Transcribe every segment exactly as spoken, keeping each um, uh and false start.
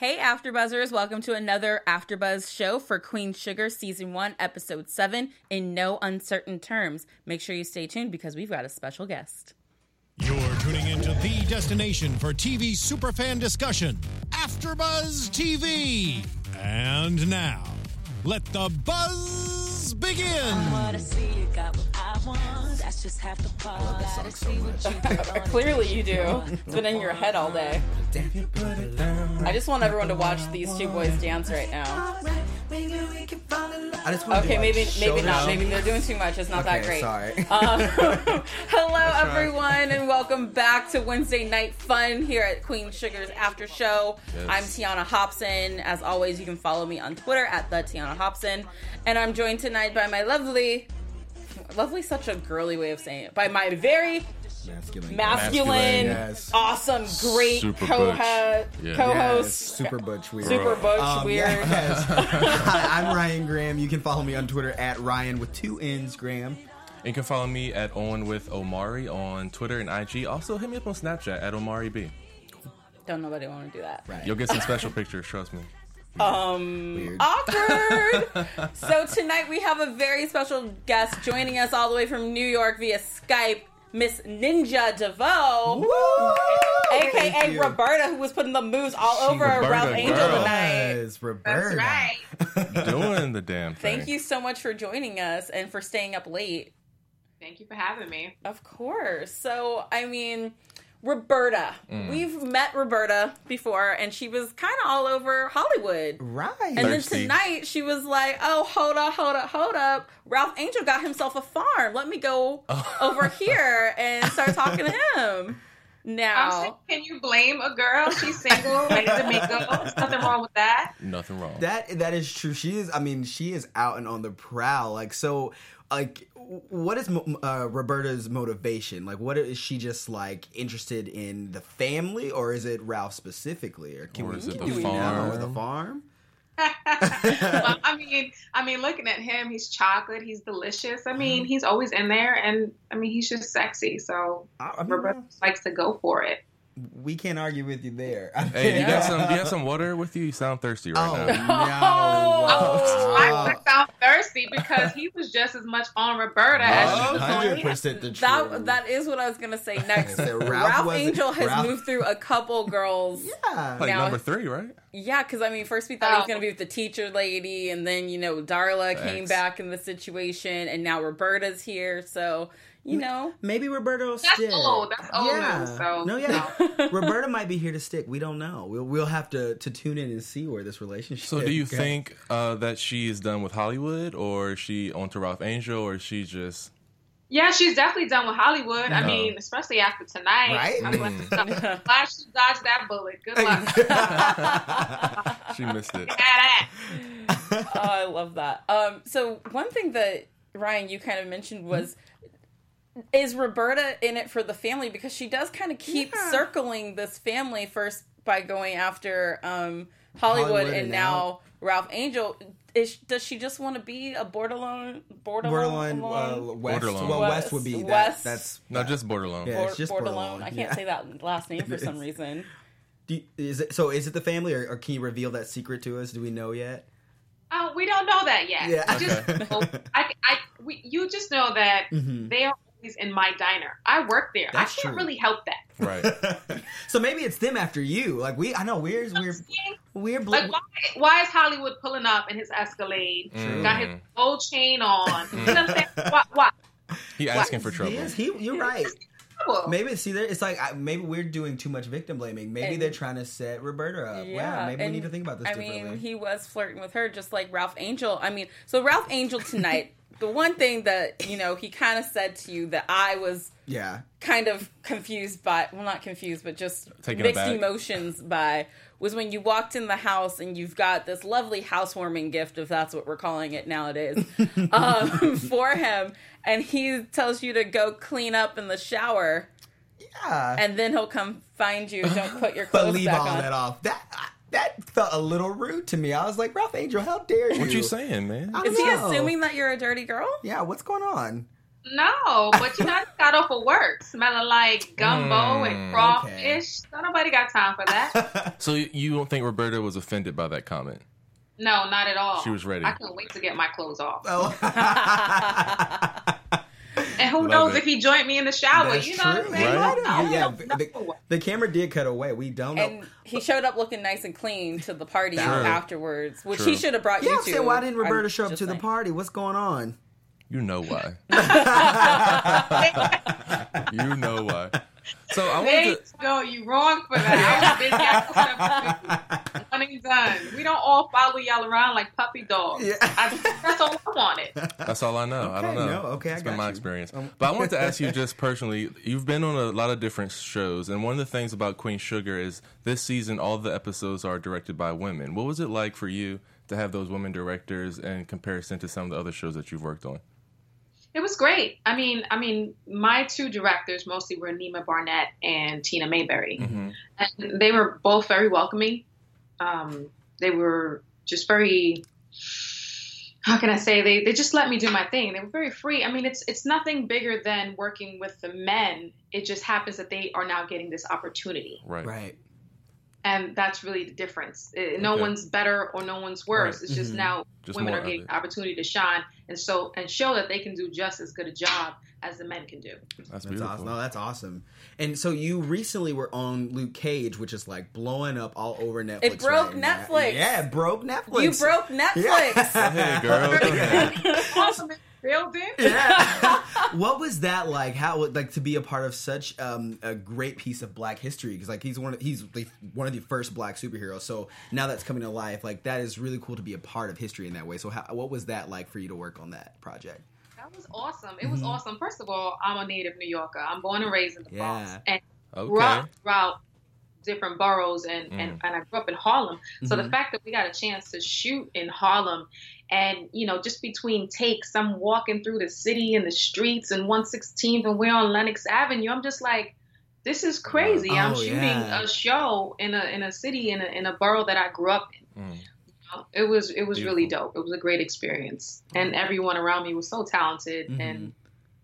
Hey AfterBuzzers, welcome to another AfterBuzz show for Queen Sugar Season one, Episode seven, In No Uncertain Terms. Make sure you stay tuned because we've got a special guest. You're tuning into the destination for T V superfan discussion, AfterBuzz T V. And now, let the buzz begin. Clearly you do. It's been in your head all day. I just want everyone to watch these two boys dance right now. I just want Okay, to maybe maybe shoulder not. down. Maybe they're doing too much. It's not that Okay, great. sorry. Um, hello, everyone, and welcome back to Wednesday Night Fun here at Queen Sugar's After Show. Yes. I'm Tiana Hobson. As always, you can follow me on Twitter at the Tiana Hobson, and I'm joined tonight by my lovely, lovely, such a girly way of saying it, by my very Masculine. masculine, Yes. awesome, great Super co- butch. Yeah. co-host. Yes, super butch weird. Super butch Um, weird. Yes. Hi, I'm Ryan Graham. You can follow me on Twitter at Ryan with two N's, Graham. You can follow me at Owen with Omari on Twitter and I G. Also, hit me up on Snapchat at Omari B. Don't nobody want to do that. Right. You'll get some special pictures, trust me. Um, Weird. awkward. So tonight we have a very special guest joining us all the way from New York via Skype, Miss Ninja DeVoe, Woo! aka Thank you. Roberta, who was putting the moves all She- over Roberta, Ralph Angel girl. tonight. Yes, Roberta. That's right. Doing the damn thing. Thank you so much for joining us and for staying up late. Thank you for having me. Of course. So, I mean, Roberta. Mm. We've met Roberta before, and she was kind of all over Hollywood. Right. And then Thirsty. tonight, she was like, oh, hold up, hold up, hold up. Ralph Angel got himself a farm. Let me go over here and start talking to him. I'm Now, saying, can you blame a girl? She's single, ready to make go. There's nothing wrong with that. Nothing wrong. That that is true. She is. I mean, she is out and on the prowl. Like so. Like, what is mo- uh, Roberta's motivation? Like, what is she just like interested in the family, or is it Ralph specifically, or can Or we, is it do the we know? farm? Or the farm? Well, I mean, I mean, looking at him, he's chocolate. He's delicious. I mean, he's always in there, and I mean, he's just sexy. So I, I mean, Roberta likes to go for it. we can't argue with you there. Hey, you got some? Do you have some water with you? You sound thirsty right Oh, now. no. Oh, I Wow. would sound thirsty because he was just as much on Roberta as she was one on hundred him. percent the truth. that that is what I was going to say next. So Ralph Ralph, wasn't- Angel has Ralph- moved through a couple girls. Yeah. Like Now- number three, right? Yeah, because I mean, first we thought he was Oh. going to be with the teacher lady, and then, you know, Darla came Facts. back in the situation, and now Roberta's here, so, you know. Maybe Roberta will That's stick. old. That's old yeah. news, so, no, yeah. Roberta might be here to stick. We don't know. We'll we'll have to, to tune in and see where this relationship. So, do you goes. think uh, that she is done with Hollywood, or is she on to Ralph Angel, or is she just? Yeah, she's definitely done with Hollywood. I No. mean, especially after tonight. Right? I'm Mm. glad, glad she dodged that bullet. Good luck. She missed it. Yeah, that. Oh, I love that. Um, so one thing that, Ryan, you kind of mentioned was, is Roberta in it for the family? Because she does kind of keep Yeah. circling this family first by going after um, Hollywood, Hollywood and, and now Ralph Angel. Is, does she just want to be a borderline? Borderline, Borderline? uh, West. Borderline. Well, West. West would be that. West. That's No, just borderline. Yeah. Bor- it's just borderline. borderline, I can't yeah. say that last name for It some is. reason. Do you, is it so? Is it the family, or, or can you reveal that secret to us? Do we know yet? Oh, we don't know that yet. Yeah. I just, I, I, we, you just know that Mhm. they are always in my diner. I work there. That's I can't true. really help that. Right. So maybe it's them after you. Like we, I know we're You know what we're I'm saying? we're bl- Like, why, why is Hollywood pulling up in his Escalade? Mm. Got his gold chain on. You know what I'm saying? Why? why? He asking for trouble. Yes, he, you're right. Trouble. Maybe see there. It's like I, maybe we're doing too much victim blaming. Maybe And- they're trying to set Roberta up. Yeah, maybe we and, need to think about this I differently. mean, he was flirting with her just like Ralph Angel. I mean, so Ralph Angel tonight, the one thing that, you know, he kind of said to you that I was yeah, kind of confused by, well, not confused, but just Taken mixed aback. emotions by, was when you walked in the house and you've got this lovely housewarming gift, if that's what we're calling it nowadays, um, for him. And he tells you to go clean up in the shower. yeah. And then he'll come find you. Don't put your But clothes leave back all on. that off. That that felt a little rude to me. I was like, Ralph Angel, how dare you? What you saying, man? I don't Is he know. assuming that you're a dirty girl? Yeah, what's going on? No, but you know, I just got off of work smelling like gumbo Mm, and crawfish. okay. So nobody got time for that. So you- you don't think Roberta was offended by that comment? No, not at all. She was ready. I couldn't wait to get my clothes off. Oh. And who Love knows it. if he joined me in the shower? That's you know what I'm true, saying? right? Who knows? Yeah, We the, don't the, know. the camera did cut away. We don't know. And he showed up looking nice and clean to the party True. afterwards, which True. he should have brought yeah, you I'm to. saying, why didn't Roberta I'm show up just to the saying. party? What's going on? You know why. You know why. So I There wanted you to. go. You wrong for that. I was busy. I put up with you. One and done. We don't all follow y'all around like puppy dogs. Yeah. I, that's all I wanted. That's all I know. I don't Okay, know. no, okay, I It's got been my you. experience. But I wanted to ask you just personally. You've been on a lot of different shows, and one of the things about Queen Sugar is this season all the episodes are directed by women. What was it like for you to have those women directors in comparison to some of the other shows that you've worked on? It was great. I mean, I mean, my two directors mostly were Nima Barnett and Tina Mayberry, Mm-hmm. and they were both very welcoming. Um, they were just very, how can I say? They they just let me do my thing. They were very free. I mean, it's it's nothing bigger than working with the men. It just happens that they are now getting this opportunity, Right. Right. and that's really the difference. It- no Okay. one's better or no one's worse. Right. It's just Mhm. now Just women more are of getting it. the opportunity to shine and so and show that they can do just as good a job as the men can do. That's That's beautiful. awesome. No, that's awesome. And so you recently were on Luke Cage, which is like blowing up all over Netflix. It broke right now. Netflix. Yeah, it broke Netflix. You broke Netflix. Yeah. Go ahead, girl. Go ahead. Awesome building. Yeah. What was that like? How like to be a part of such um, a great piece of Black history? Because like he's one of, he's the, one of the first Black superheroes. So now that's coming to life. Like that is really cool to be a part of history in that way. So how, what was that like for you to work on that project? That was awesome. It was Mhm. awesome. First of all, I'm a native New Yorker. I'm born and raised in the Bronx, Yeah. and grew Okay. up throughout different boroughs, and, and, and I grew up in Harlem. So the Mhm. fact that we got a chance to shoot in Harlem, and you know, just between takes, I'm walking through the city and the streets and one sixteenth, and we're on Lenox Avenue. I'm just like, this is crazy. Oh, I'm shooting yeah. a show in a in a city in a in a borough that I grew up in. Mm. It was it was really Beautiful. dope. It was a great experience, and everyone around me was so talented, Mhm. and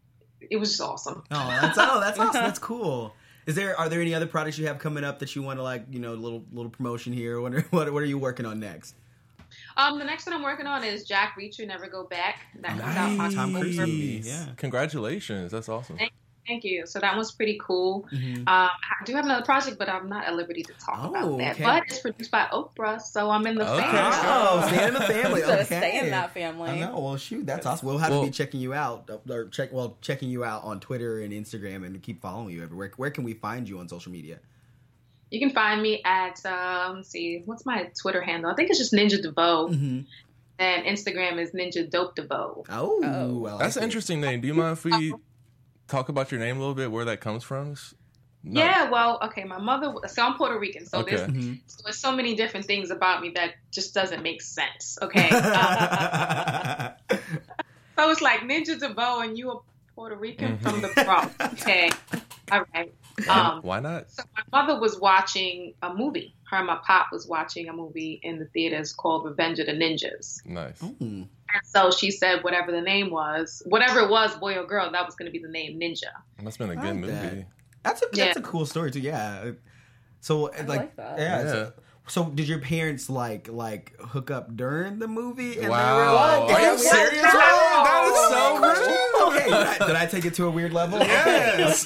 it was just awesome. Oh, that's oh, that's awesome. That's cool. Is there are there any other projects you have coming up that you want to like you know little little promotion here? What are, what what are you working on next? Um, the next one I'm working on is Jack Reacher, Never Go Back. That comes out Nice. Tom October. Cruise movie. Yeah. Congratulations. That's awesome. Thank you. So that one's pretty cool. Mhm. Um, I do have another project, but I'm not at liberty to talk Oh, about that. okay. But it's produced by Oprah, so I'm in the Okay. family. Oh, stay in the family. You gotta Okay. stay in that family. I know. Well, shoot, that's awesome. We'll have Well- to be checking you out, or check well checking you out on Twitter and Instagram, and keep following you everywhere. Where can we find you on social media? You can find me at um, let's see, what's my Twitter handle? I think it's just Ninja DeVoe, Mm-hmm. and Instagram is Ninja Dope DeVoe. Oh, Oh. I like That's an it. interesting name. Do you mind if we talk about your name a little bit, where that comes from? No. Yeah, well, okay, my mother. So I'm Puerto Rican, so Okay. there's Mhm. so there's so many different things about me that just doesn't make sense. Okay, uh, so it's like Ninja DeVoe, and you a Puerto Rican Mhm. from the Bronx. Okay, all right. Um, Why not? so my mother was watching a movie. Her and my pop was watching a movie in the theaters called Revenge of the Ninjas. Nice. Mm. And so she said whatever the name was, whatever it was, boy or girl, that was going to be the name Ninja. Must have been a I good like movie. that. That's a that's Yeah. a cool story too. Yeah. So like, like that. yeah. Yeah. So, so did your parents like like hook up during the movie? And Wow. They were like, Are you "Is that serious, weird?" Ryan? That is so Oh, okay. Did I, did I take it to a weird level? Yes.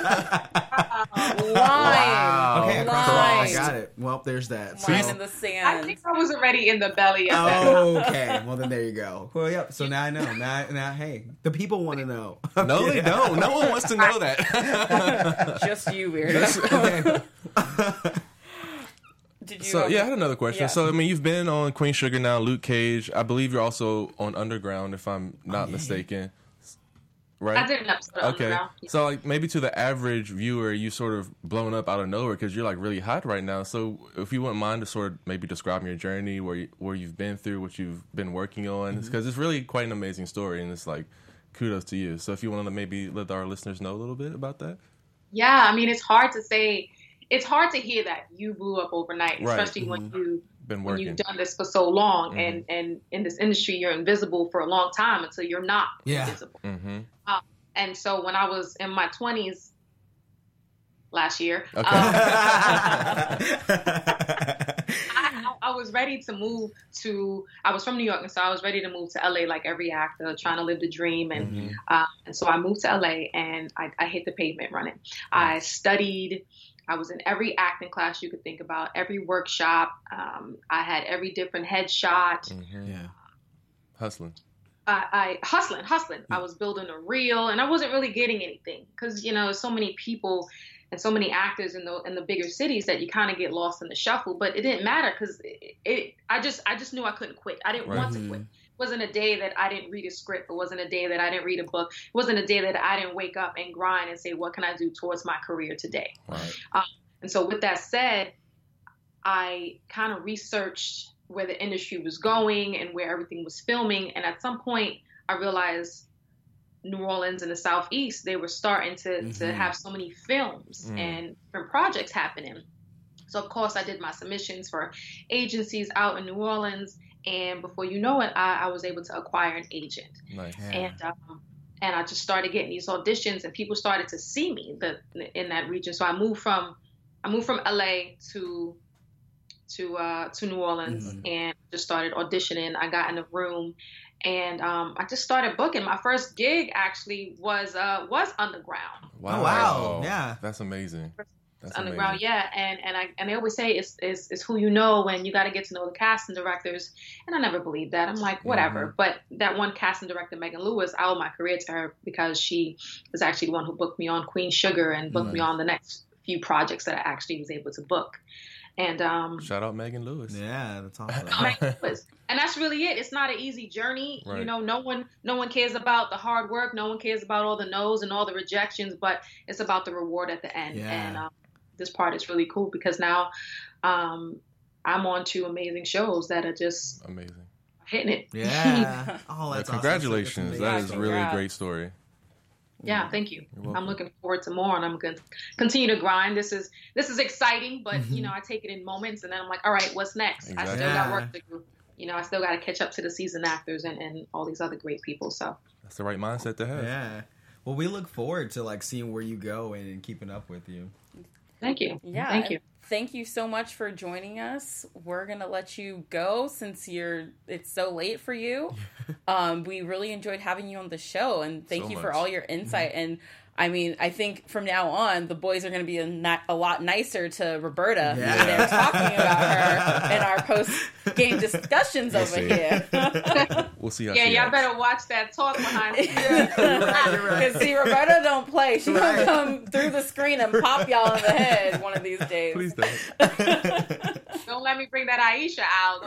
Line. Wow. Okay, across the Line. line. I got it. Well, there's that. So- Line in the I sand. think I was already in the belly of that. okay. Well, then there you go. Well, yep. So now I know. Now, now, hey, the people want to know. No, they don't. No one wants to know that. Just you, weirdo. Okay. Did you? So um, yeah, I had another question. Yeah. So I mean, you've been on Queen Sugar now, Luke Cage. I believe you're also on Underground, if I'm not yeah. mistaken. Right? I did an episode of Okay, Underground. so like maybe to the average viewer, you sort of blown up out of nowhere because you're like really hot right now. So if you wouldn't mind to sort of maybe describing your journey, where you, where you've been through, what you've been working on, because it's really quite an amazing story, and it's like kudos to you. So if you want to maybe let our listeners know a little bit about that. Yeah, I mean, it's hard to say. It's hard to hear that you blew up overnight, Right. especially when you Been when working. you've done this for so long, Mhm. and and in this industry, you're invisible for a long time until you're not Yeah. invisible. Mm-hmm. And so when I was in my twenties last year, Okay. um, I, I, I was ready to move to, I was from New York, and so I was ready to move to L A like every actor, trying to live the dream. And, Mhm. uh, and so I moved to L A, and I, I hit the pavement running. I studied. I was in every acting class you could think about, every workshop. Um, I had every different headshot. Mhm. Yeah. Hustling. I, I hustling, hustling. I was building a reel, and I wasn't really getting anything because you know so many people and so many actors in the in the bigger cities that you kind of get lost in the shuffle. But it didn't matter because it, it. I just I just knew I couldn't quit. I didn't Right. want to quit. It wasn't a day that I didn't read a script. It wasn't a day that I didn't read a book. It wasn't a day that I didn't wake up and grind and say, what can I do towards my career today? Right. And so with that said, I kind of researched where the industry was going and where everything was filming. And at some point, I realized New Orleans and the Southeast, they were starting to, Mhm. to have so many films Mm. and different projects happening. So, of course, I did my submissions for agencies out in New Orleans. And before you know it, I, I was able to acquire an agent. Nice. Yeah. And um, and I just started getting these auditions, and people started to see me the, in that region. So I moved from I moved from L A to to uh, to New Orleans, Mhm. and just started auditioning. I got in a room, and um, I just started booking. My first gig actually was uh, was Underground. Oh, wow. Yeah. That's amazing. That's Underground, amazing. yeah, and and I and they always say it's it's, it's who you know, and you got to get to know the casting directors. And I never believed that. I'm like, whatever. Mhm. But that one casting director, Megan Lewis, I owe my career to her because she was actually the one who booked me on Queen Sugar and booked me Nice. on the next few projects that I actually was able to book. And um, Shout out Megan Lewis. Yeah, that's awesome. Megan Lewis. And that's really it. It's not an easy journey. Right. You know, no one no one cares about the hard work. No one cares about all the no's and all the rejections, but it's about the reward at the end. Yeah. And um, this part is really cool because now um, I'm on two amazing shows that are just Amazing. hitting it. Yeah. Oh, Well, that's congratulations. Awesome. That That's is amazing. really a Congrats. great story. Yeah, thank you. You're welcome. I'm looking forward to more, and I'm going to continue to grind. This is this is exciting, but Mm-hmm. you know, I take it in moments, and then I'm like, all right, what's next? I Exactly. still got Yeah. work to do. You know, I still got to catch up to the seasoned actors and, and all these other great people. So That's the right mindset to have. Yeah. Well, we look forward to like seeing where you go and keeping up with you. thank you. Yeah. Thank you. Thank you so much for joining us. We're gonna let you go since you're it's so late for you. Um, we really enjoyed having you on the show, and thank So you much. for all your insight. And I mean, I think from now on, the boys are gonna be a, ni- a lot nicer to Roberta Yeah. when they're talking about her in our post game discussions We'll over see. here. We'll see how Yeah, she y'all acts. better watch that talk behind me. Because see, Roberta don't play. She's Right. gonna come through the screen and pop y'all in the head one of these days. Please don't. Don't let me bring that Aisha out.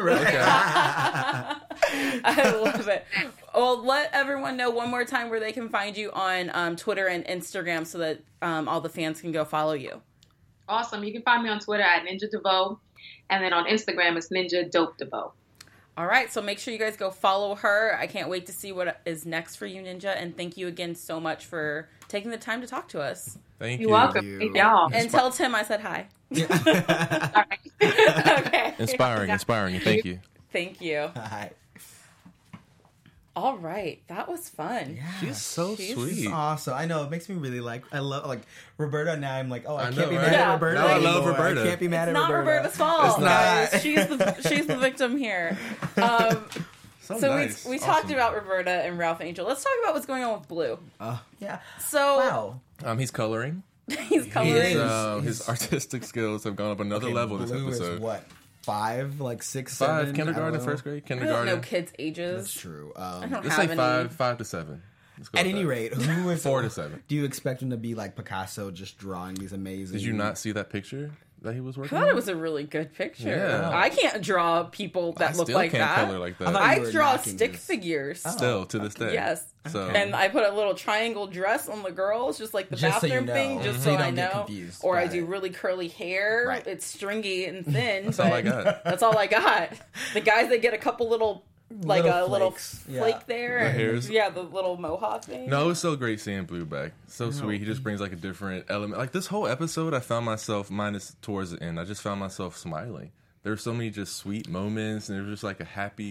I love it. Well, let everyone know one more time where they can find you on um, Twitter and Instagram so that um, all the fans can go follow you. Awesome. You can find me on Twitter at Ninja DeVoe, and then on Instagram it's Ninja Dope DeVoe. All right, so make sure you guys go follow her. I can't wait to see what is next for you, Ninja. And thank you again so much for taking the time to talk to us. Thank You're you. welcome. you. Thank y'all. And tell Tim I said hi. All right. Okay. Inspiring, inspiring. Thank you. Thank you. Hi. All right, that was fun. Yeah. She's so She's sweet. Awesome. I know. It makes me really like. I love like Roberta. Now I'm like, oh, I, I can't know, be right? mad Yeah. at Roberta. No, I love anymore. Roberta. I can't be mad It's at not Roberta. Roberta's fault, It's not. guys. She's the she's the victim here. Um, So, so nice. we we Awesome. talked about Roberta and Ralph Angel. Let's talk about what's going on with Blue. Uh, yeah. So Wow. Um, he's coloring. he's coloring. is. His, uh, his He's- artistic skills have gone up another Okay, level this Blue episode. Is what? Five, like six, Five, seven? kindergarten, I don't know. first grade, I don't kindergarten. know kids' ages. That's true. I Um, don't Let's have say any. five, five to seven. Let's go at with any that. rate, who is Four to seven. Do you expect him to be like Picasso, just drawing these amazing? Did you not see that picture that he was I working thought on? it was a really good picture. Yeah. I can't draw people that I look still like can't that. color like I that. thought- I You were draw knocking stick this. figures. Still to this day. Yes. So And I put a little triangle dress on the girls, just like the Just so you bathroom know. thing, just Mhm. so, So you I don't get know. confused. Or I Got do it. really curly hair. Right. It's stringy and thin. That's but all I got. That's all I got. The guys that get a couple little, like Little a little flakes. Yeah. flake there. The and- hairs. Yeah, the little mohawk thing. No, it was so great seeing Blue back. So sweet. He just brings like a different element. Like this whole episode, I found myself, minus towards the end, I just found myself smiling. There were so many just sweet moments, and it was just like a happy.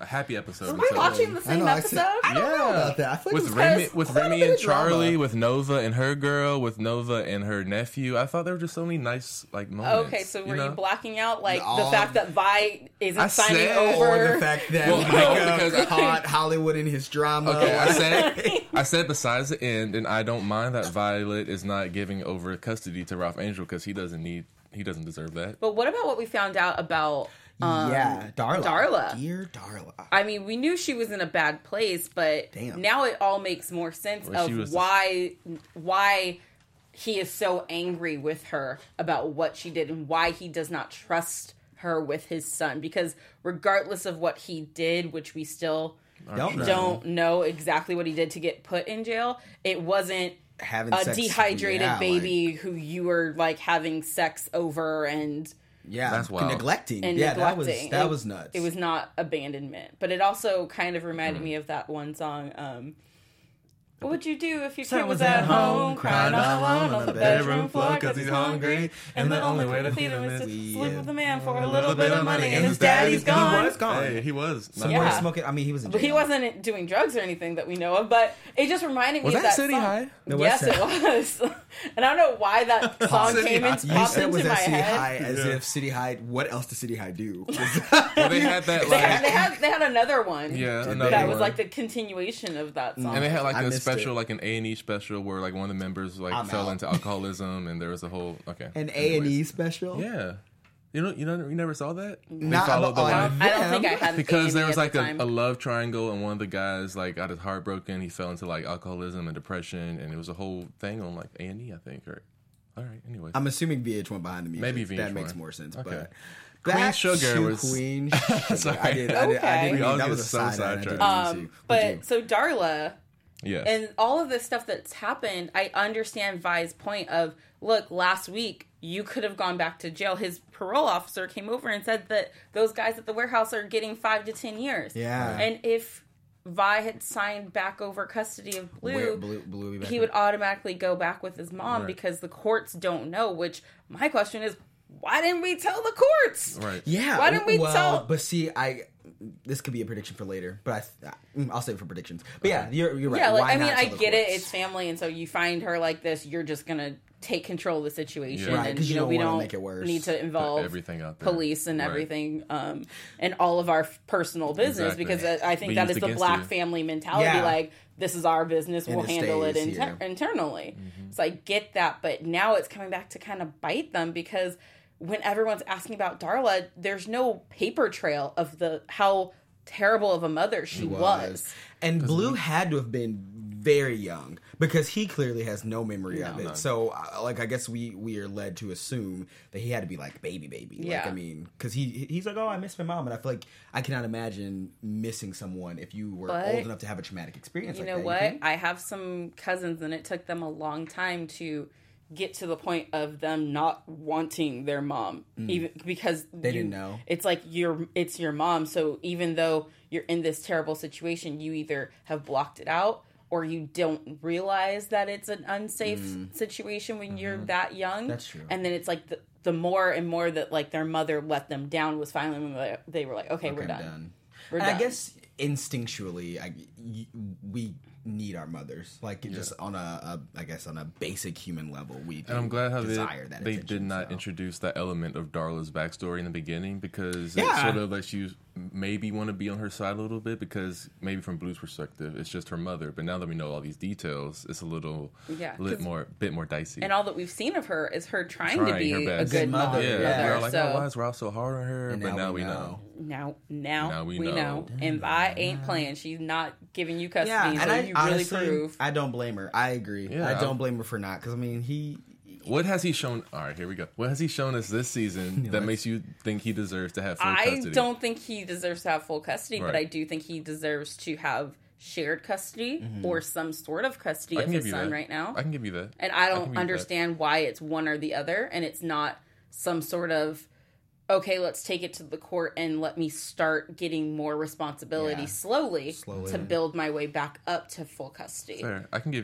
a happy episode. Were we until- watching the I same know, I episode? said- I don't know Yeah. about that. I feel like with it was Remy, because with quite a Remy bit and of drama. Charlie, with Nova and her girl, with Nova and her nephew. I thought there were just so many nice like moments. Okay, so were you, know? blacking out like All- the fact that Vi isn't I signing said- over? Or the fact that Well, Micah no, because- caught Hollywood in his drama. Okay, I said I said besides the end, and I don't mind that Violet is not giving over custody to Ralph Angel because he doesn't need, he doesn't deserve that. But what about what we found out about um, yeah, Darla. Darla? Dear Darla. I mean, we knew she was in a bad place, but Damn. now it all makes more sense Well, she of was- why why he is so angry with her about what she did and why he does not trust her with his son. Because regardless of what he did, which we still Don't know. don't know exactly what he did to get put in jail, it wasn't Having a sex, dehydrated yeah, baby like- who you were like having sex over and yeah, That's wild. neglecting. and yeah, neglecting. that was that It- was nuts. It was not abandonment, but it also kind of reminded Mm. me of that one song. Um, what would you do if your Son kid was at home crying all alone on the bedroom floor because he's hungry, and the only way to feed him is to sleep with a man for a little bit of money, and his daddy's gone. He was gone. Hey, he was. Somebody Yeah. smoking. I mean, he was in But he jail. wasn't doing drugs or anything that we know of. But it just reminded me Was of that that City song. High? It was Yes, City it was. And I don't know why that song City came High. into, You popped said into was my at City head. High as Yeah. if City High. What else does City High do? Well, they had that They had, like, they had they had another one. yeah, Did another that one. was like the continuation of that song. And they had like I a missed special, it. like an A and E special, where like one of the members like I'm fell out. into alcoholism, and there was a whole okay. An A and E Anyways. special. Yeah, you know, you know, you never saw that. They Not followed the on life. I don't think I had Because A and E there was at like the a, time. a love triangle, and one of the guys like got his heart broken. He fell into like alcoholism and depression, and it was a whole thing on like A and E, I think. Or all right, anyway. I'm assuming V H one behind the music. Maybe V H one. That makes more sense. Okay. But Queen back Sugar to was- Queen Sugar. Sorry. I did. I did. I Okay. didn't. We all mean- that get was a so side. I sidetracked. didn't Um, mean to. but so Darla Yes. and all of this stuff that's happened, I understand Vi's point of, look, last week you could have gone back to jail. His parole officer came over and said that those guys at the warehouse are getting five to ten years. Yeah. And if Vi had signed back over custody of Blue, Where- Blue, Blue will be back he in. would automatically go back with his mom Right. because the courts don't know, which my question is, why didn't we tell the courts? right. Yeah. Why didn't we well, tell- But see, I. This could be a prediction for later, but I, mm, I'll save it for predictions. But yeah, you're you're right. Yeah, like Why I mean, not I tell the get it. courts? It's family, and so you find her like this, you're just gonna take control of the situation, Yeah. Right, and 'cause you you know don't we wanna don't make it worse. need to involve everything out there. police and Right. everything, um, and all of our f- personal business Exactly. because I I think Be that used is the against black you. family mentality. Yeah. Like this is our business, And we'll it handle it stays inter- here. internally. Mm-hmm. So I get that, but now it's coming back to kind of bite them because when everyone's asking about Darla, there's no paper trail of the how terrible of a mother she was. And Blue had to have been very young because he clearly has no memory of it. none. So, uh, like, I guess we we are led to assume that he had to be like baby, baby. Like, Yeah. I mean, because he he's like, oh, I miss my mom, and I feel like I cannot imagine missing someone if you were But- old enough to have a traumatic experience. You like know that. what? think? I have some cousins, and it took them a long time to get to the point of them not wanting their mom, even because They you- didn't know. It's like your it's your mom. So even though you're in this terrible situation, you either have blocked it out or you don't realize that it's an unsafe situation when you're that young. That's true. And then it's like the, the more and more that like their mother let them down was finally when they- they were like, okay, we're I'm done. done. We're and done. I guess instinctually, I, y- we need our mothers. Like just on a, a, I guess on a basic human level, we do And I'm glad how they, desire that they attention, did not so. introduce that element of Darla's backstory in the beginning because Yeah. it sort of lets you maybe want to be on her side a little bit because maybe from Blue's perspective, it's just her mother. But now that we know all these details, it's a little Yeah, lit 'cause- more, bit more dicey. And all that we've seen of her is her trying, to Trying be her a best. good Good mother. mother, yeah, yeah. we were like, so oh, why is Ralph so hard on her? And But now now we we know. know. now, now, Now we we, know. know. And Vi ain't playing. She's not giving you custody. Yeah, so and I you honestly, really prove. I don't blame her. I agree. Yeah, I don't I'm- blame her for not because I mean he. What has he shown? All right, here we go. What has he shown us this season that let's- makes you think he deserves to have full I custody? don't think he deserves to have full custody, but Right. I do think he deserves to have shared custody or some sort of custody I of can his give you son that. right now. I can give you that. And I can don't give you understand why it's one or the other, and it's not some sort of okay, let's take it to the court and let me start getting more responsibility Yeah. slowly, Slowly. to build my way back up to full custody. Fair. I can give you.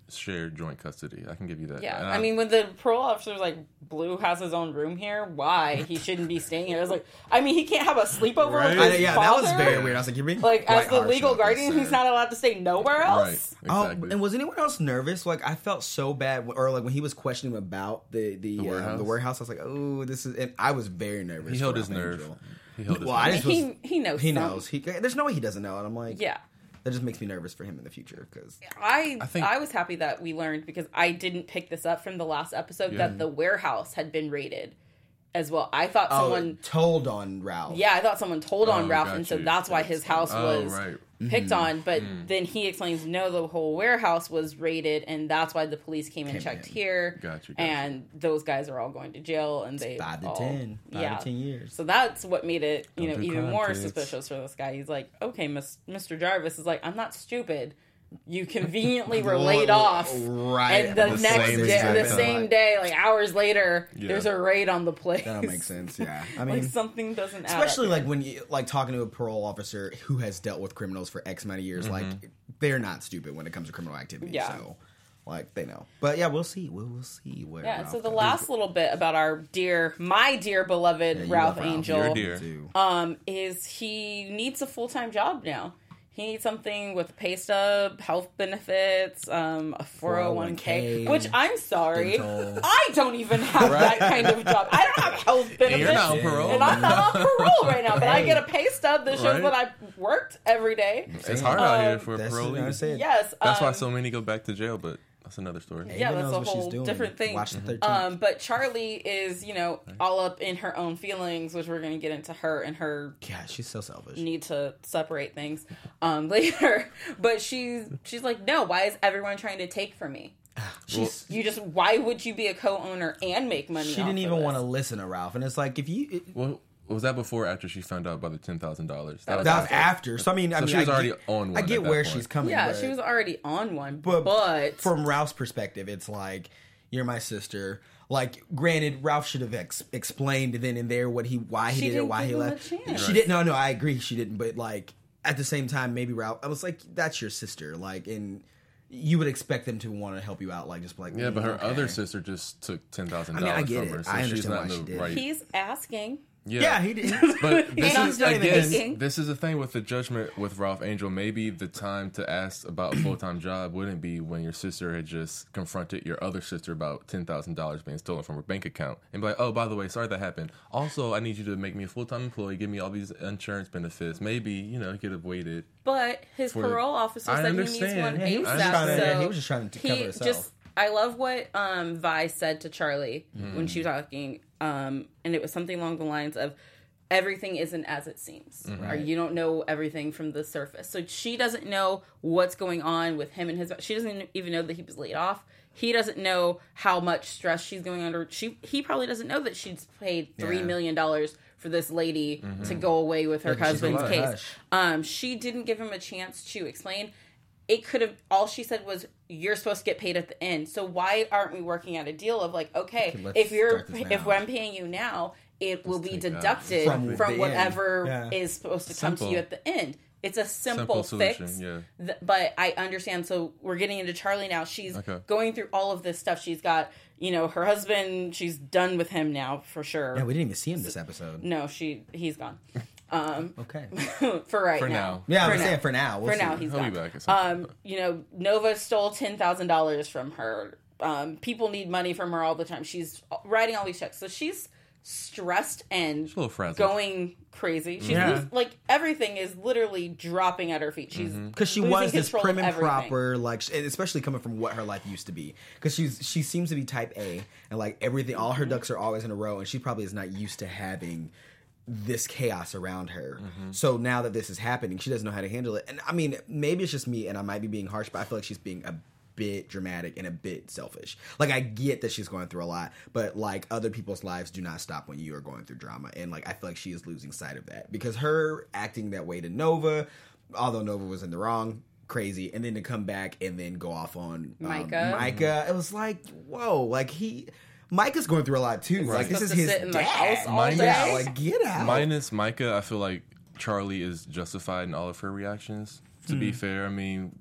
shared joint custody. I can give you that. Yeah, And I mean, when the parole officer's like, Blue has his own room here, why? He shouldn't be staying here. I was like, I mean, he can't have a sleepover Right? with his I, yeah, father? that was very weird. I was like, you're being Like, quite as the harsh legal about this, guardian, sir. he's not allowed to stay nowhere else? right, Oh, exactly. and was anyone else nervous? Like, I felt so bad, or like when he was questioning him about the the, The um, warehouse? the warehouse. I was like, oh, this is. And I was very nervous. he held for his Ralph nerve. Angel. He held his Well, I nerve. just was, He, he knows he some. knows. He there's no way he doesn't know, and I'm like, Yeah. that just makes me nervous for him in the future because I I I, think- was happy that we learned because I didn't pick this up from the last episode Yeah. that the warehouse had been raided as well. I thought oh, someone told on Ralph. yeah, I thought someone told on Oh, Ralph got and so you. that's why his house Oh, was right. picked on, but Mm. then he explains no, the whole warehouse was raided and that's why the police came and Came checked in. here. Got you, got and those guys are all going to jail and they five to all, ten, five yeah. to ten years. So that's what made it, you Don't know, do even crime, more kids. suspicious for this guy. He's like, okay, Miss, Mister Jarvis is like, I'm not stupid. You conveniently were laid off, right? and the, at next same day, exact the time. same day, like hours later, Yeah. there's a raid on the place. That don't make sense. Yeah, I mean, like something doesn't add especially up. like when you like talking to a parole officer who has dealt with criminals for X amount of years. Like they're not stupid when it comes to criminal activity. Yeah. So like they know. But yeah, we'll see. We'll, we'll see where. Yeah, Ralph so the goes. last little bit about our dear, my dear beloved Yeah, you Ralph love Ralph. Angel, Your dear. Too. um, is he needs a full time job now. He needs something with pay stub, health benefits, um, a four oh one k, which I'm sorry, dental. I don't even have that kind of job. I don't have health benefits. you're not on parole. And I'm not on parole right now, but I get a pay stub that shows Right. that I worked every day. It's hard out here Um, for That's what I parolees. said. Yes. That's why um, so many go back to jail, but that's another story. Yeah, Ava that's knows a what she's whole doing. different thing. Watch the thirteenth. Um, but Charlie is, you know, all up in her own feelings, which we're going to get into her and her God, she's so selfish. need to separate things um, later. But she's she's like, no, why is everyone trying to take from me? She's, You just, why would you be a co-owner and make money? she didn't even want to listen to Ralph, and it's like if you. It, Well, was that before or after she found out about the ten thousand dollars? That was that was after. So I mean, I So mean, she was I already get, on one I at get that where point. she's coming. Yeah, but, she was already on one, But, but, from Ralph's perspective, it's like you're my sister. Like, granted, Ralph should have ex- explained then and there what he, why he She did it, didn't why give he him a left. chance. She didn't. No, no, I agree. She didn't. But like at the same time, maybe Ralph. I was like, that's your sister. Like, and you would expect them to want to help you out. Like, just like Yeah, but her okay. other sister just took ten thousand I mean, I dollars get from her, it. so I she's understand not why in she the did. right. he's asking. Yeah, he did. But this And is I'm again, thinking- this is the thing with the judgment with Ralph Angel. Maybe the time to ask about a full time job wouldn't be when your sister had just confronted your other sister about ten thousand dollars being stolen from her bank account, and be like, "Oh, by the way, sorry that happened. Also, I need you to make me a full time employee, give me all these insurance benefits. Maybe you know he could have waited." But his For- parole officer I said he needs understand. one Yeah, he was ASAP. just trying to- so he was just trying to cover himself. Just, I love what um, Vi said to Charlie Mm. when she was talking, um, and it was something along the lines of, everything isn't as it seems. Mm-hmm. Or you don't know everything from the surface. So she doesn't know what's going on with him and his. She doesn't even know that he was laid off. He doesn't know how much stress she's going under. She he probably doesn't know that she's paid three Yeah. million dollars for this lady to go away with her Yeah, 'cause she's a husband's lot of case. hush. Um, she didn't give him a chance to explain. It could have. All she said was, "You're supposed to get paid at the end." So why aren't we working out a deal of like, okay, Okay, let's if you're start this if now. I'm paying you now, it will be take that deducted from from, the whatever end. Yeah. is supposed to come to Simple. you at the end. It's a simple, Simple fix. solution, yeah. Th- but I understand. So we're getting into Charlie now. She's Okay. going through all of this stuff. She's got, you know, her husband. She's done with him now for sure. Yeah, we didn't even see him this episode. No, she he's gone. Um, Okay. for right For now. now. Yeah, For I'm now. saying for now. We'll For see. now, he's He'll gone. be back at some point. Um, you know, Nova stole ten thousand dollars from her. Um, people need money from her all the time. She's writing all these checks, so she's stressed and She's a little frazzled. going crazy. She's Yeah. lose- like everything is literally dropping at her feet. She's Because she losing was this control prim of and everything. proper, like, sh- and especially coming from what her life used to be. Because she's she seems to be type A, and like everything, all her ducks are always in a row, and she probably is not used to having this chaos around her. So now that this is happening, she doesn't know how to handle it. And I mean, maybe it's just me, and I might be being harsh, but I feel like she's being a bit dramatic and a bit selfish. Like, I get that she's going through a lot, but like other people's lives do not stop when you are going through drama, and like I feel like she is losing sight of that because her acting that way to Nova, although Nova was in the wrong, crazy, and then to come back and then go off on um, Micah. Micah, it was like, whoa, like he Micah's going through a lot too. Like this is Supposed to his sit in the dad. house all Micah, day? like get out. Minus Micah, I feel like Charlie is justified in all of her reactions. To be fair, I mean,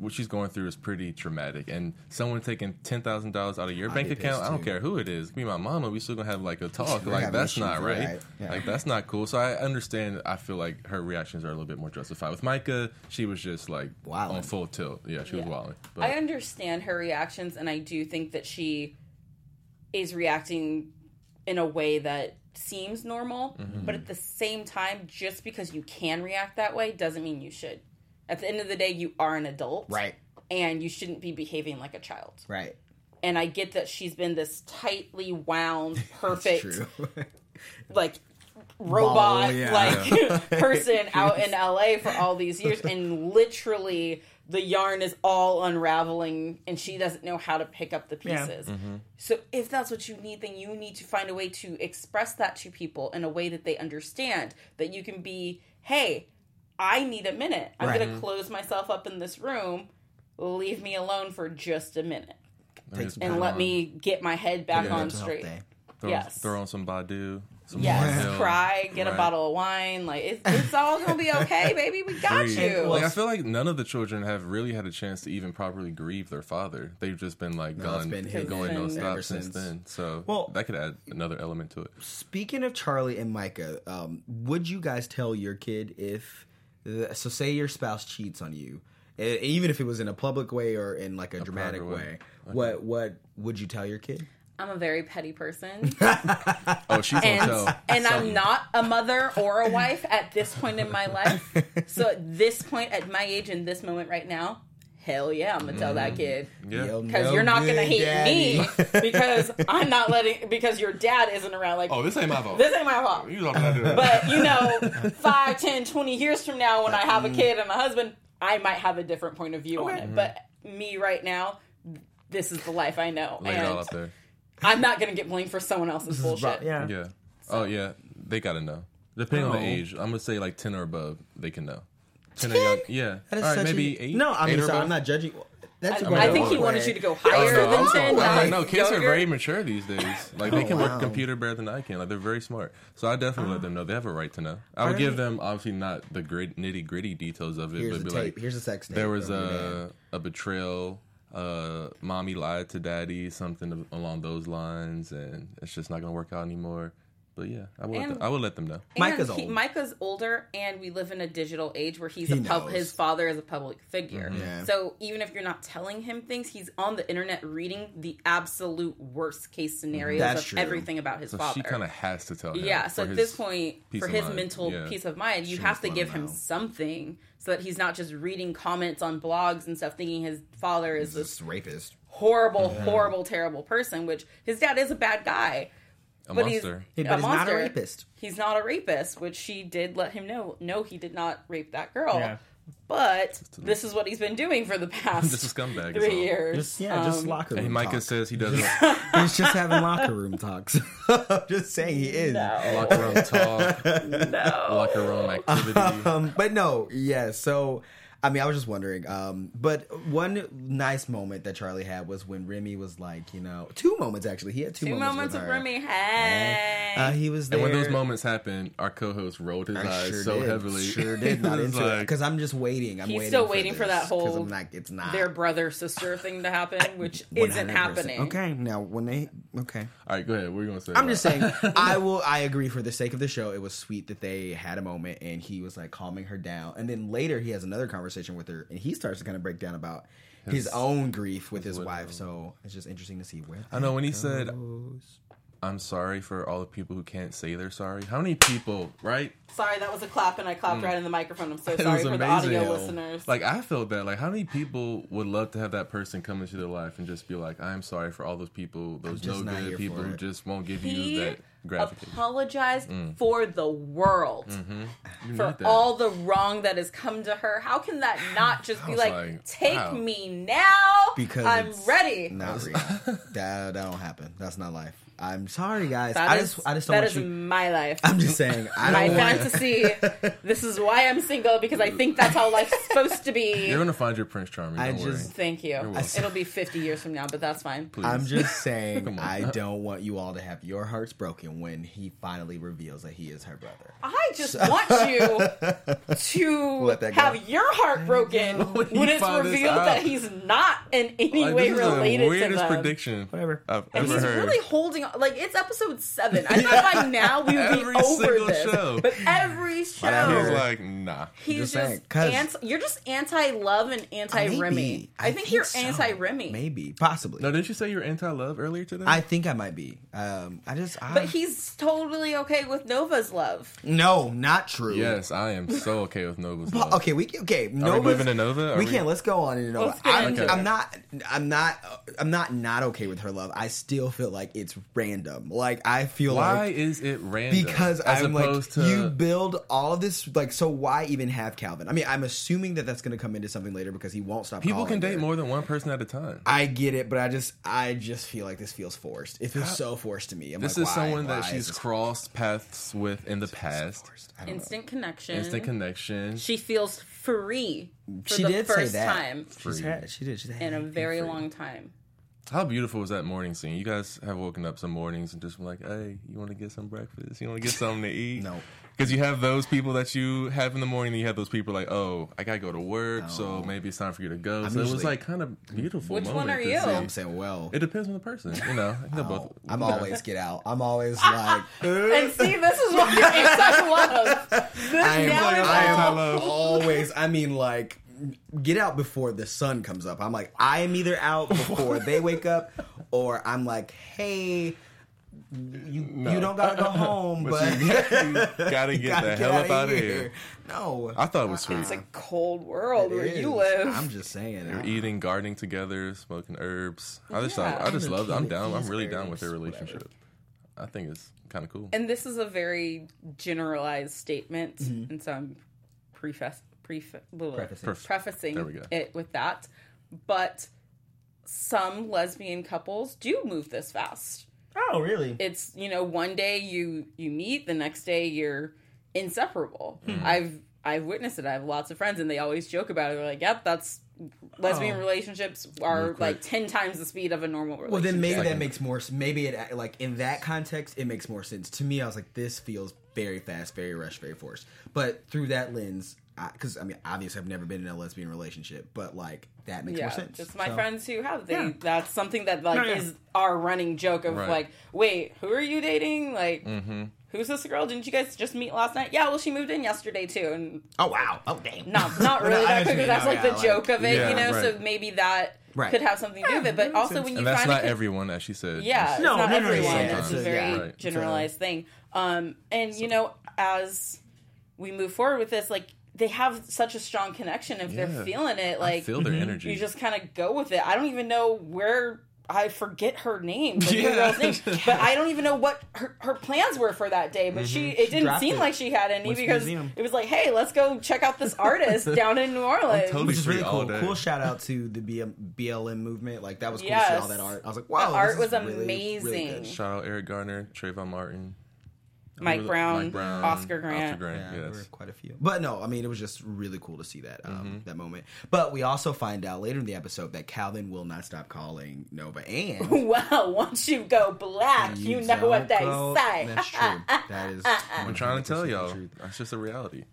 what she's going through is pretty traumatic. And someone taking ten thousand dollars out of your I'd bank be account, pissed, I don't too. care who it is. Me and my mama, we still gonna have like a talk. We're Like having that's issues, not right. right? Yeah. Like that's not cool. So I understand. I feel like her reactions are a little bit more justified. With Micah, she was just like Wildin'. on full tilt. Yeah, she was Yeah. wilding. But I understand her reactions, and I do think that she is reacting in a way that seems normal. Mm-hmm. But at the same time, just because you can react that way doesn't mean you should. At the end of the day, you are an adult. Right. And you shouldn't be behaving like a child. Right. And I get that she's been this tightly wound, perfect, True. like robot Ball, yeah. like person out in L A for all these years, and literally the yarn is all unraveling and she doesn't know how to pick up the Yeah. pieces. Mm-hmm. So if that's what you need, then you need to find a way to express that to people in a way that they understand, that you can be, hey, I need a minute. I'm Right. going to close myself up in this room. Leave me alone for just a minute. Take some And time let on. me get my head back Yeah, on mental health straight. day. throw, yes. throw on some Badu. Some Yes, Lauryn Hill. cry, get a Right. bottle of wine. Like, it's, it's all going to be okay, baby. We got Breathe. you. Like I feel like none of the children have really had a chance to even properly grieve their father. They've just been like No, it's gone, been hidden going no ever stop since since. then. So Well- that could add another element to it. Speaking of Charlie and Micah, um, would you guys tell your kid if, the, so say your spouse cheats on you, e- even if it was in a public way or in like a, dramatic private way, way. what what would you tell your kid? I'm a very petty person. Oh, she's and, on tell. and I'm not a mother or a wife at this point in my life. So at this point, at my age, in this moment right now, hell yeah, I'm going to tell that kid. Yeah. Yo, Because no you're not going to good hate daddy. me because I'm not letting, because your dad isn't around. Like, Oh, this ain't my fault. this ain't my fault. You don't have to do that. But, you know, five, ten, twenty years from now, when I have a kid and a husband, I might have a different point of view on it. But me right now, this is the life I know. Lay it all And up there. I'm not going to get blamed for someone else's bullshit. Yeah. Yeah. Oh, yeah. They got to know. Depending on Oh. the age, I'm going to say like ten or above, they can know. ten or young. Yeah. That is All right, such maybe a, eight. No, I eight mean, or so above. I'm not judging. That's I, going I think he way. wanted you to go Oh, higher no, than I'm ten. sorry. not No, kids are younger. very mature these days. Like they Oh, can wow. work computer better than I can. Like they're very smart. So I definitely let them know. They have a right to know. I would Are give they- them obviously not the grit, nitty gritty details of it, Here's but a be tape. like, Here's a sex tape. there was from your a dad. a betrayal. Uh, mommy lied to daddy, something along those lines, and it's just not gonna work out anymore. But yeah, I would. Let And- them, I would let them know. And Micah's he- old. Micah's older, and we live in a digital age where he's He a pub- knows. his father is a public figure. Mhm. Yeah. So even if you're not telling him things, he's on the internet reading the absolute worst case scenarios That's of true. everything about his So father. she kind of has to tell him. Yeah, so for at his this point, peace for of his mind. mental Yeah. peace of mind, you She have must to let give him him know. something so that he's not just reading comments on blogs and stuff thinking his father is this This rapist. horrible, horrible, terrible person, which his dad is a bad guy. a But monster. Hey, he's, but a he's not a monster. rapist. He's not a rapist, which she did let him know. No, he did not rape that girl. Yeah. But this is what he's been doing for the past Just a scumbag. is all. three years. Just yeah, just Um, locker room. And Micah talk. says he doesn't He's just having locker room talks. I'm just saying he is. locker room talk, No. locker room activity. Um, but no, yeah. So, I mean, I was just wondering. Um, but one nice moment that Charlie had was when Remy was like, you know, two moments actually. He had two, Two moments with of her. Remy. Hey. Uh, he was there. And when those moments happened, our co-host rolled his I eyes sure so did. heavily. Sure did. Not It was into it like- because I'm just waiting. I'm He's waiting still for waiting for this, that whole 'cause I'm like, it's not their brother sister thing to happen, which isn't one hundred percent. happening. Okay, now when they okay. All right, go ahead. What are you gonna say? I'm about just saying, I will. I agree for the sake of the show. It was sweet that they had a moment and he was like calming her down. And then later he has another conversation with her and he starts to kind of break down about his, His- own grief with his, widow. wife. So it's just interesting to see where. I know when he that said, goes. I'm sorry for all the people who can't say they're sorry. How many people, right? Sorry, that was a clap, and I clapped right in the microphone. I'm so It sorry was for the amazing. audio listeners. Like, I felt that. Like, how many people would love to have that person come into their life and just be like, I'm sorry for all those people, those just no not here good for people who it. just won't give He you that gratification. apologized for the world You for need that. all the wrong that has come to her. How can that not just I be was like, like, take wow. me now? Because I'm it's ready. Not real. that, that don't happen. That's not life. I'm sorry, guys. That I is, just I just don't that want is you. my life. I'm just saying. I my don't want. fantasy. This is why I'm single, because I think that's how life's supposed to be. You're gonna find your Prince Charming. I Don't just- worry. Thank you. welcome. It'll be fifty years from now, but that's fine. Please. I'm just saying. Come on. I don't want you all to have your hearts broken when he finally reveals that he is her brother. I just want you to Let that go. have your heart broken When you when it's find this revealed out. that he's not in any Like, way this is related the to weirdest them. prediction Whatever. I've And ever he's heard. really holding on. Like, it's episode seven. I thought by now we would Every be over single this. show. But every show, Whatever. He was like, nah. he's Just just, saying, 'cause- anti, you're just anti-love and anti-Remy. Maybe. I, think, you're so. anti-Remy. Maybe, possibly. No, didn't you say you were anti-love earlier today? I think I might be. Um, I just. I, But he's totally okay with Nova's love. no, not true. Yes, I am so okay with Nova's But, love. okay, we okay. Are Nova's, we moving to Nova? Are we can't. Let's go on into Nova. Let's get I'm, into I'm it. not. I'm not. I'm not not okay with her love. I still feel like it's random. Like I feel Why like is it random? because as I'm like opposed to you build all of this. Like so, why even have Calvin? I mean, I'm assuming that that's going to come into something later because he won't stop. people calling can date her. more than one person at a time. I get it, but I just, I just feel like this feels forced. It feels so forced to me. I'm This like, is why? someone that Why is she's this crossed paths with in the past. forced? I don't know. Instant connection. Instant connection. She feels free for She the did say first that. time She's had, she did. She's had in a very free. long time. How beautiful was that morning scene? You guys have woken up some mornings and just been like, hey, you want to get some breakfast? You want to get something to eat? No. Because you have those people that you have in the morning, and you have those people like, oh, I got to go to work, so No. maybe it's time for you to go. I'm so it was usually- like kind of beautiful. Which one moment are to you? see. I'm saying, well, It depends on the person, you know. They're oh, both, I'm you know. always get out. I'm always like, And see, this is what you're anti-love. This I am, now is I am anti-love. always. I mean, like, get out before the sun comes up. I'm like, I am either out before they wake up, or I'm like, hey. You No. you don't gotta go home, But but, you, you gotta you get gotta the hell up outta out of here. No, I thought it was sweet. It's a cold world It where you is. live. I'm just saying. They're I- eating, gardening together, smoking herbs. I just, Yeah. I, I just love it. I'm These down. I'm really down with herbs, their relationship. I think it's kind of cool. And this is a very generalized statement, Mm-hmm. and so I'm preface, prefa- blah, blah, Prefacing. Perf- prefacing There we go. it with that. But some lesbian couples do move this fast. Oh, really? It's, you know, one day you you meet, the next day you're inseparable. Hmm. I've I've witnessed it. I have lots of friends, and they always joke about it. They're like, "Yep, that's lesbian Oh. relationships are Real quick. like ten times the speed of a normal relationship." Well, then maybe Second. that makes more. s- Maybe it like in that context, it makes more sense to me. I was like, this feels very fast, very rushed, very forced. But through that lens, because I, I mean, obviously, I've never been in a lesbian relationship, but like that makes yeah, more sense. just my So- friends who have. They Yeah. that's something that like No, yeah. is our running joke of Right. like, wait, who are you dating? Like, Mm-hmm. who's this girl? Didn't you guys just meet last night? Yeah, well, she moved in yesterday too, and Oh wow! Oh dang! not not really No, I that know quick. what you That's mean. like No, the yeah, joke of it, Yeah, you know. So right. maybe that Right. could have something to do with it. But also when you And that's find not it, everyone, as she said. yeah, it's No, not no, no, everyone. yeah, It's it's a a- very yeah, right. generalized thing. Um, and you know, as we move forward with this, like they have such a strong connection. If Yeah. they're feeling it, I like feel their energy. you just kind of go with it. I don't even know where. I forget her name, the new Yeah. girl's name, but I don't even know what her, her plans were for that day. But she, it didn't dropped seem it. like she had any West because Museum. it was like, hey, let's go check out this artist down in New Orleans. totally Which is really free all cool. day. Cool shout out to the B M, B L M movement. Like that was cool to Yes. see all that art. I was like, wow, The art this was is really, amazing. really good. Shout out Eric Garner, Trayvon Martin, Mike Who were the- Brown, Oscar Grant. Oscar Grant, Yeah, there were yes. quite a few. But no, I mean, it was just really cool to see that um, Mm-hmm. that moment. But we also find out later in the episode that Calvin will not stop calling Nova, and Well, once you go black, you, know what don't they go- say. That's true. That is. I'm trying to tell 100% y'all, the truth. that's just a reality.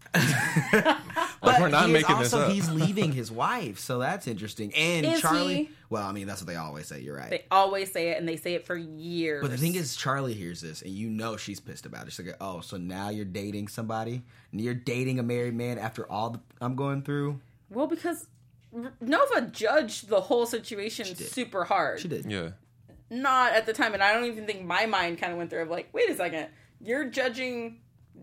But Like, we're not he is making this also, up. He's leaving his wife, so that's interesting. And Is Charlie. he? Well, I mean, that's what they always say. You're right. They always say it, and they say it for years. But the thing is, Charlie hears this, and you know she's pissed about it. She's like, "Oh, so now you're dating somebody, and you're dating a married man after all the, I'm going through." well, because R- Nova judged the whole situation did. super hard. She did. Yeah. Not at the time, and I don't even think my mind kind of went through of like, wait a second, you're judging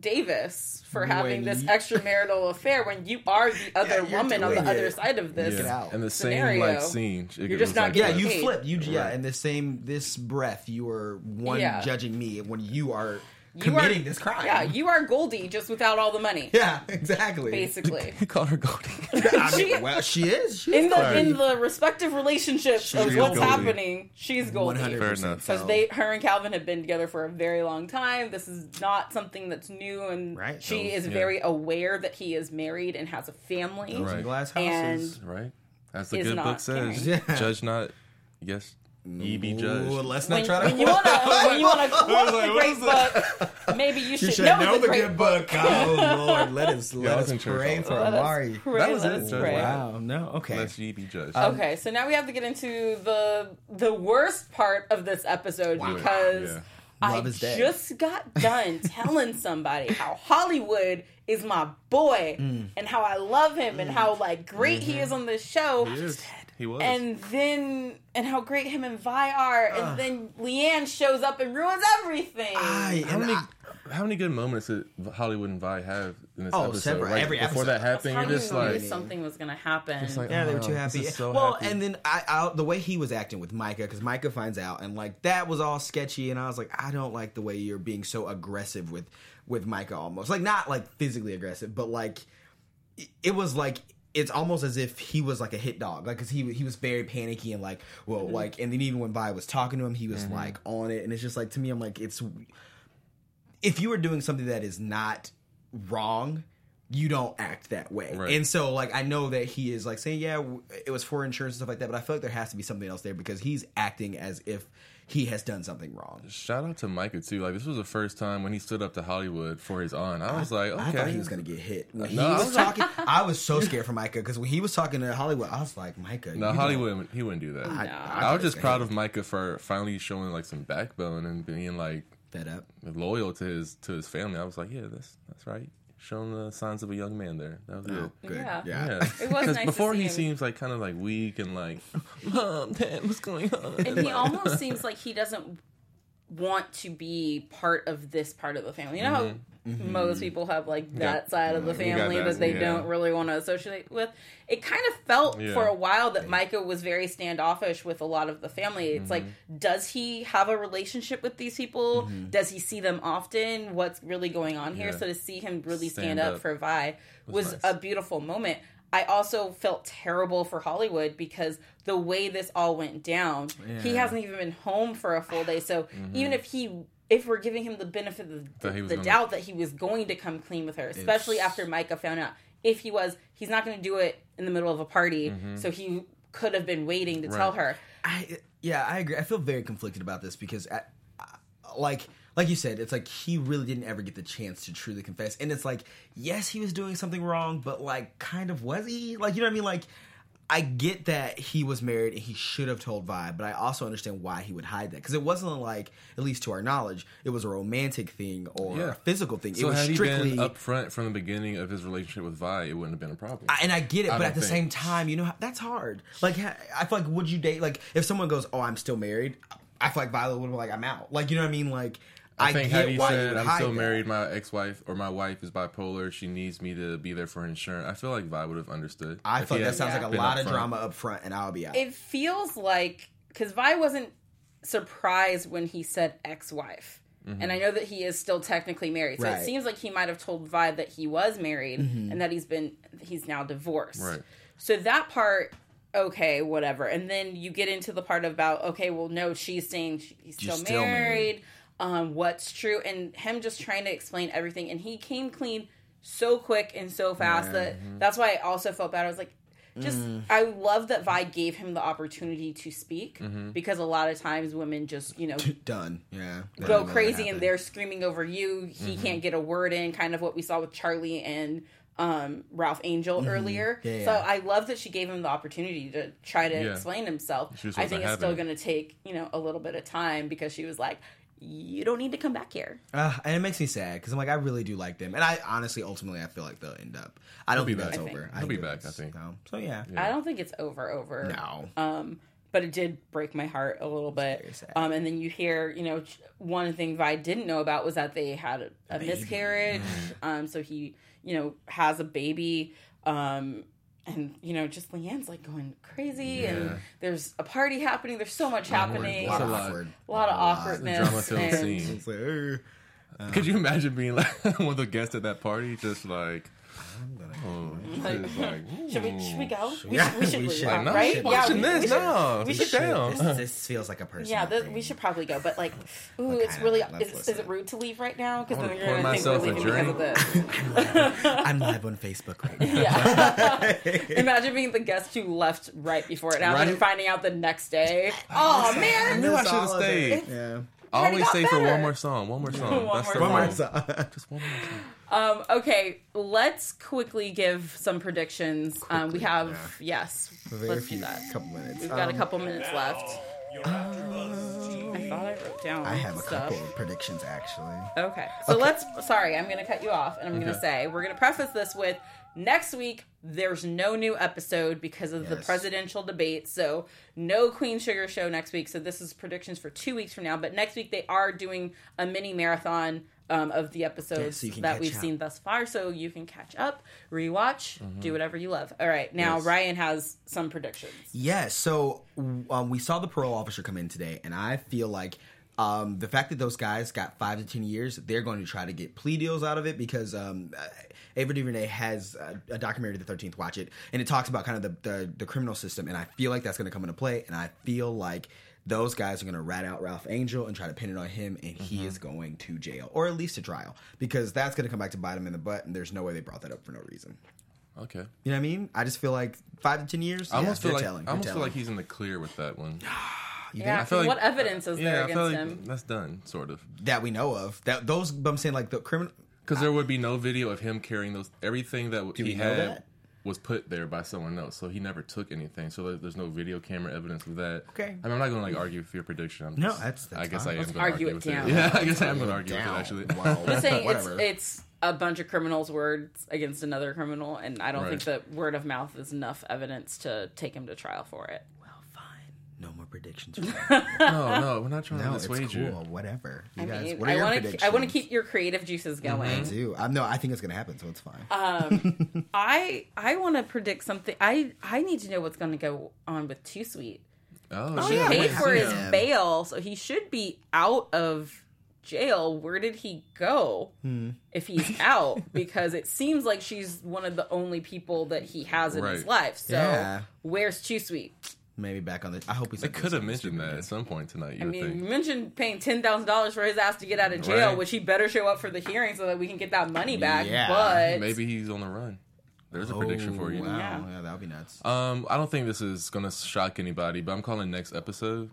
Davis for having When this you- extramarital affair when you are the other you're woman on the doing other it. side of this. it out. And the scenario. same like scene. It You're was just not like Yeah, getting that. you paid. flip. You yeah, Right. in the same this breath, you are one Yeah. judging me when you are You committing are, this crime. Yeah, you are Goldie, just without all the money. Yeah, exactly. Basically. He called her Goldie. I mean, She- well, she is. She In is the Goldie. in the respective relationships She of is what's Goldie. happening, she's Goldie. one hundred percent Fair enough. Because so. they, her and Calvin have been together for a very long time. This is not something that's new, and Right, she those- is yeah. very aware that he is married and has a family. Those Right. glass And- houses. Right? As the Is good not book says, caring. Yeah. judge not, yes, ye be judged. Ooh, let's not When, try to. when you want to, when you want to quote like, the what great is that? book, maybe you should, You should know, know, the the great good book. Oh Lord, let us Yeah, I let was us in church pray all the for time. Let us Amari. pray, that was let it. us pray. Wow. No. Okay. Lest ye be judged. Okay, so now we have to get into the the worst part of this episode Wow. because Yeah. I Love is dead. just got done telling somebody how Hollywood is my boy Mm. and how I love him and how like great he is on this show. He is. He was. And then, and how great him and Vi are, and then Leanne shows up and ruins everything. I, how and many I- how many good moments did Hollywood and Vi have in this Oh, episode? several. Right Every before episode. that happened, How you're you just knew like, something was gonna happen. It's like, Yeah, they were oh, too this happy. is so well, happy. and then I, I, the way he was acting with Micah, because Micah finds out, and like that was all sketchy, and I was like, I don't like the way you're being so aggressive with with Micah, almost like not like physically aggressive, but like it- it was like. It's almost as if he was like a hit dog, like because he he was very panicky and like, well, Mm-hmm. like, and then even when Vi was talking to him, he was like on it, and it's just like to me, I'm like, it's if you are doing something that is not wrong, you don't act that way. Right. And so, like, I know that he is like saying, yeah, w- it was for insurance and stuff like that, but I feel like there has to be something else there because he's acting as if he has done something wrong. shout out to Micah too. Like this was the first time when he stood up to Hollywood for his aunt. I was like, okay, I thought he was going to get hit. When he No, I was was talking, I was so scared for Micah because when he was talking to Hollywood, I was like, Micah, No, you Hollywood, he wouldn't do that. don't- I, No. I, I thought was he just proud gonna of Micah for finally showing like some backbone and being like hit fed up. loyal to his to his family. I was like, yeah, that's that's right. Showing the signs of a young man there. That was good. Good. Yeah. Yeah. Yeah, It was nice to before see he him. seems like kind of like weak and like, Mom, Dad, what's going on? And he almost seems like he doesn't want to be part of this part of the family. You know how most people have like that Yeah. side of the You got family that, that they yeah. don't really want to associate with. It kind of felt Yeah. for a while that Micah was very standoffish with a lot of the family. It's like, does he have a relationship with these people? Does he see them often? What's really going on here? Yeah. So to see him really stand, Stand up, up. for Vi was, nice. a beautiful moment. I also felt terrible for Hollywood because the way this all went down, he Yeah. hasn't even been home for a full day. So even if he, if we're giving him the benefit of That the, he was the gonna- doubt that he was going to come clean with her, especially It's- after Micah found out, if he was, he's not going to do it in the middle of a party. Mm-hmm. So he could have been waiting to tell Right. her. I yeah, I agree. I feel very conflicted about this because, I, I, like, like you said, it's like he really didn't ever get the chance to truly confess, and it's like, yes, he was doing something wrong, but like, kind of was he? Like, you know what I mean? Like, I get that he was married and he should have told Vi, but I also understand why he would hide that because it wasn't like, at least to our knowledge, it was a romantic thing or Yeah. a physical thing. So it was had strictly he been upfront from the beginning of his relationship with Vi, it wouldn't have been a problem. I- and I get it, I but don't at the think. same time, you know, that's hard. Like, ha- I feel like, would you date, like, if someone goes, oh, I'm still married, I feel like Violet would be like, I'm out. Like, you know what I mean? Like, I, I think get had he why you said, would I'm hide still that. married, my ex-wife or my wife is bipolar, she needs me to be there for her insurance, I feel like Vi would have understood. I if feel he like that had sounds like a been lot of upfront. drama up front, and I'll be out. It feels like, because Vi wasn't surprised when he said ex-wife. And I know that he is still technically married. So Right. it seems like he might have told Vi that he was married and that he's been, he's now divorced. Right. So that part, okay, whatever. And then you get into the part about, okay, well, no, she's saying he's still, still married. married. Um, what's true. And him just trying to explain everything. And he came clean so quick and so fast that that's why I also felt bad. I was like, just, I love that Vi gave him the opportunity to speak because a lot of times women just, you know, Done. Yeah. That go didn't crazy happen. and they're screaming over you. He can't get a word in, kind of what we saw with Charlie and um, Ralph Angel earlier. Yeah, yeah. So I love that she gave him the opportunity to try to Yeah. explain himself. She was I supposed think to it's still have it. going to take, you know, a little bit of time because she was like, you don't need to come back here. Uh, and it makes me sad because I'm like, I really do like them, and I honestly, ultimately, I feel like they'll end up. I don't He'll think be that's back. over. I He'll be think back, it's- I think. no. So yeah. I don't think it's over, over. No. Um, but it did break my heart a little very bit. sad. Um, and then you hear, you know, ch- one thing Vi didn't know about was that they had a, a miscarriage. Um, so he, you know, has a baby. Um, and, you know, just Leanne's like going crazy and Yeah. there's a party happening. There's so much happening. A lot It's of a lot. awkward. A lot of lot. awkwardness. Drama-filled and- scene. It's like, uh, Could you imagine being like one of the guests at that party, just like, oh, Like, just like, should we should we go? We Yeah, should, we should, we leave, should. uh, like, no, right? shit, Yeah, watching we, this, we should, no, we sit should down. This, this feels like a person. Yeah, this, we should probably go, but like, ooh, What it's kind really. of- let's Is, is listen. it rude to leave right now? Because I then wanna you're pour gonna think we're myself a leaving because of this. I'm live on Facebook right now. Yeah. Imagine being the guest who left right before it happened Right. and finding out the next day. Oh I man! knew I Miss should have all of it. stayed. Yeah. I already always got stay for better. one more song. One more song. One That's more the song. One rule. more song. Just one more song. Um, okay, let's quickly give some predictions. Um, we have yes, Very let's do few, that. couple minutes. We've got a Um, couple minutes left. I thought I wrote down. I have a stuff. couple of predictions actually. Okay, so Okay. let's. Sorry, I'm going to cut you off, and I'm going to Okay. say we're going to preface this with next week. There's no new episode because of the Yes. presidential debate, so no Queen Sugar show next week. So this is predictions for two weeks from now. But next week they are doing a mini marathon um, of the episodes Yeah, so you can that catch we've up. seen thus far, so you can catch up, rewatch, do whatever you love. All right, now Yes. Ryan has some predictions. Yeah, so um, we saw the parole officer come in today, and I feel like um, the fact that those guys got five to ten years, they're going to try to get plea deals out of it because um, Ava DuVernay has a, a documentary, The thirteenth, watch it, and it talks about kind of the, the, the criminal system, and I feel like that's going to come into play, and I feel like those guys are going to rat out Ralph Angel and try to pin it on him, and he is going to jail, or at least to trial, because that's going to come back to bite him in the butt, and there's no way they brought that up for no reason. Okay. You know what I mean? I just feel like five to ten years. I almost yeah, feel they're like telling, I they're almost feel telling. like he's in the clear with that one. You Yeah, think? feel like- what evidence is there Yeah, I feel against like him? that's done, sort of. That we know of. That those, but I'm saying like the criminal. Because there would be no video of him carrying those. Everything that Do he we know had that? was put there by someone else, so he never took anything. So there- there's no video camera evidence of that. Okay. I mean, I'm not going to like argue with your prediction. I'm No, just, that's- that's I guess fine. I am Let's going to argue argue it with down. it. Yeah, I guess I am going to argue Down. with it actually. Wow. I'm saying it's Whatever. it's a bunch of criminals' words against another criminal, and I don't Right. think that word of mouth is enough evidence to take him to trial for it. Well, fine. No more predictions. For me. No, no, we're not trying no, to it's dissuade cool. you. Whatever. You I guys, mean, what are I your want to predictions? I want to keep your creative juices going. I do. I no. I think it's gonna happen, so it's fine. Um, I I want to predict something. I I need to know what's going to go on with Too Sweet. Oh, He yeah, paid wait, for his yeah. bail, so he should be out of jail. Where did he go Hmm. if he's out? Because it seems like she's one of the only people that he has in his Right. life. So Yeah. where's Too Sweet? Maybe back on the. I hope he's. They could have mentioned that at some point tonight. You I would mean, think. you mentioned paying ten thousand dollars for his ass to get out of jail, Right. which he better show up for the hearing so that we can get that money back. Yeah. But Maybe he's on the run. There's a prediction for you. Wow. Yeah. Yeah, that would be nuts. Um, I don't think this is gonna shock anybody, but I'm calling next episode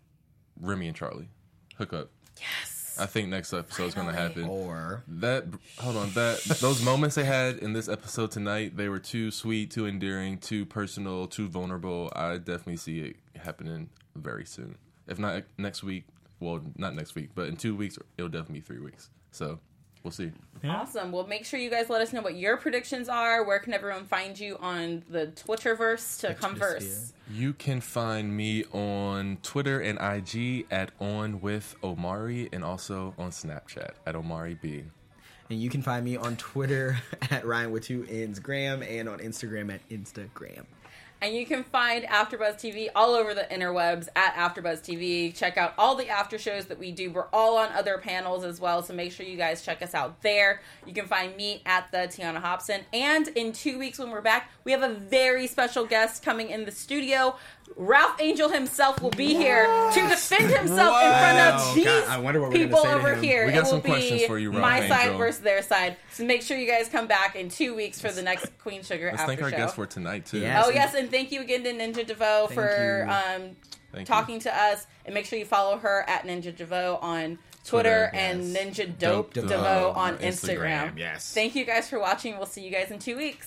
Remy and Charlie hook up. yes, I think next episode is gonna happen. Or That hold on, that those moments they had in this episode tonight, they were too sweet, too endearing, too personal, too vulnerable. I definitely see it happening very soon. If not next week, well, not next week, but in two weeks, it'll definitely be three weeks. So we'll see. awesome. Well, make sure you guys let us know what your predictions are. Where can everyone find you on the Twitterverse to converse? You can find me on Twitter and I G at On With Omari, and also on Snapchat at Omari B. and you can find me on Twitter at Ryan with two N's Graham and on Instagram at Instagram. And you can find AfterBuzz T V all over the interwebs at AfterBuzz T V. Check out all the after shows that we do. We're all on other panels as well, so make sure you guys check us out there. You can find me at the Tiana Hobson. And in two weeks when we're back, we have a very special guest coming in the studio. Ralph Angel himself will be here to defend himself in front Wow. of these God, I wonder what we're gonna people say to over him. here. We got it will some be questions for you, Ralph my side Angel. versus their side. So make sure you guys come back in two weeks for the next Queen Sugar Let's after thank our show. guest for tonight too. Yeah. Oh yes, and thank you again to Ninja DeVoe Thank for you. um, Thank talking to us. And make sure you follow her at Ninja DeVoe on Twitter, Twitter, and yes. Ninja Dope, Dope DeVoe, DeVoe on on Instagram. Instagram, yes. Thank you guys for watching. We'll see you guys in two weeks.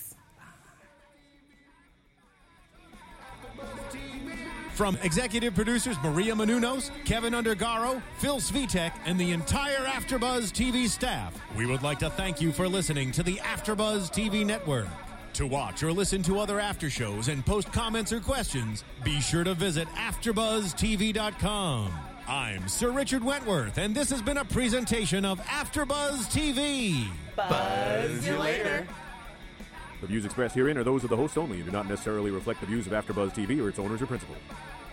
From executive producers Maria Menounos, Kevin Undergaro, Phil Svitek, and the entire AfterBuzz T V staff, we would like to thank you for listening to the AfterBuzz T V network. To watch or listen to other after shows and post comments or questions, be sure to visit after buzz T V dot com. I'm Sir Richard Wentworth, and this has been a presentation of AfterBuzz T V. Buzz you later. The views expressed herein are those of the host only and do not necessarily reflect the views of AfterBuzz T V or its owners or principals.